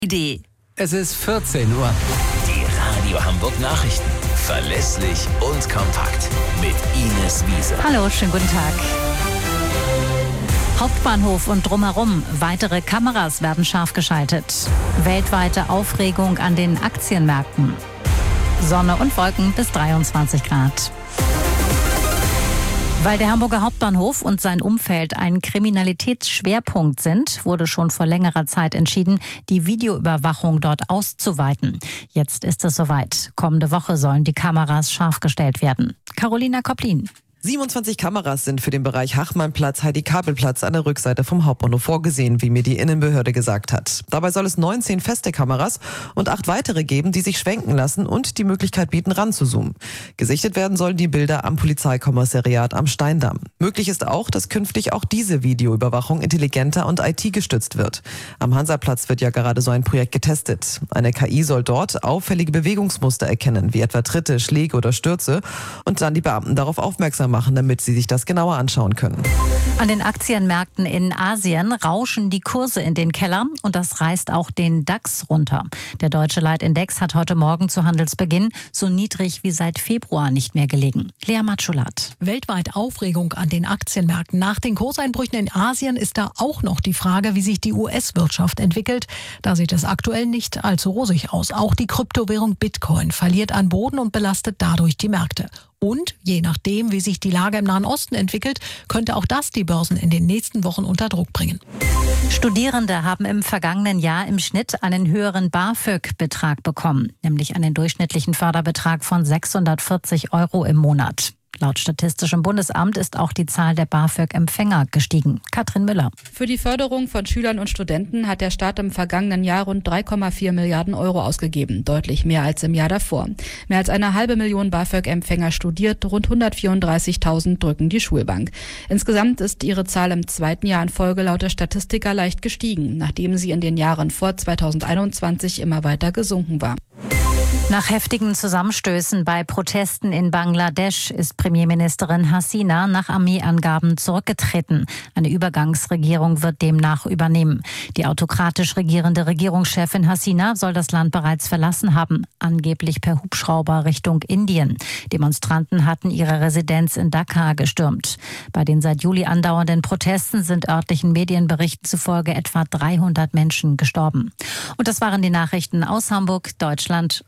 Idee. Es ist 14 Uhr. Die Radio Hamburg Nachrichten. Verlässlich und kompakt. Mit Ines Wiese. Hallo, schönen guten Tag. Hauptbahnhof und drumherum. Weitere Kameras werden scharf geschaltet. Weltweite Aufregung an den Aktienmärkten. Sonne und Wolken bis 23 Grad. Weil der Hamburger Hauptbahnhof und sein Umfeld ein Kriminalitätsschwerpunkt sind, wurde schon vor längerer Zeit entschieden, die Videoüberwachung dort auszuweiten. Jetzt ist es soweit. Kommende Woche sollen die Kameras scharf gestellt werden. Carolina Koplin. 27 Kameras sind für den Bereich Hachmannplatz, Heidi-Kabel-Platz an der Rückseite vom Hauptbahnhof vorgesehen, wie mir die Innenbehörde gesagt hat. Dabei soll es 19 feste Kameras und 8 weitere geben, die sich schwenken lassen und die Möglichkeit bieten, ranzuzoomen. Gesichtet werden sollen die Bilder am Polizeikommissariat am Steindamm. Möglich ist auch, dass künftig auch diese Videoüberwachung intelligenter und IT-gestützt wird. Am Hansaplatz wird ja gerade so ein Projekt getestet. Eine KI soll dort auffällige Bewegungsmuster erkennen, wie etwa Tritte, Schläge oder Stürze, und dann die Beamten darauf aufmerksam machen, damit sie sich das genauer anschauen können. An den Aktienmärkten in Asien rauschen die Kurse in den Keller und das reißt auch den DAX runter. Der deutsche Leitindex hat heute Morgen zu Handelsbeginn so niedrig wie seit Februar nicht mehr gelegen. Lea Matschulat. Weltweit Aufregung an den Aktienmärkten. Nach den Kurseinbrüchen in Asien ist da auch noch die Frage, wie sich die US-Wirtschaft entwickelt. Da sieht es aktuell nicht allzu rosig aus. Auch die Kryptowährung Bitcoin verliert an Boden und belastet dadurch die Märkte. Und je nachdem, wie sich die Lage im Nahen Osten entwickelt, könnte auch das die Börsen in den nächsten Wochen unter Druck bringen. Studierende haben im vergangenen Jahr im Schnitt einen höheren BAföG-Betrag bekommen, nämlich einen durchschnittlichen Förderbetrag von 640 € im Monat. Laut Statistischem Bundesamt ist auch die Zahl der BAföG-Empfänger gestiegen. Katrin Müller. Für die Förderung von Schülern und Studenten hat der Staat im vergangenen Jahr rund 3,4 Milliarden € ausgegeben. Deutlich mehr als im Jahr davor. Mehr als 500.000 BAföG-Empfänger studiert, rund 134.000 drücken die Schulbank. Insgesamt ist ihre Zahl im zweiten Jahr in Folge laut der Statistiker leicht gestiegen, nachdem sie in den Jahren vor 2021 immer weiter gesunken war. Nach heftigen Zusammenstößen bei Protesten in Bangladesch ist Premierministerin Hasina nach Armeeangaben zurückgetreten. Eine Übergangsregierung wird demnach übernehmen. Die autokratisch regierende Regierungschefin Hasina soll das Land bereits verlassen haben, angeblich per Hubschrauber Richtung Indien. Demonstranten hatten ihre Residenz in Dhaka gestürmt. Bei den seit Juli andauernden Protesten sind örtlichen Medienberichten zufolge etwa 300 Menschen gestorben. Und das waren die Nachrichten aus Hamburg, Deutschland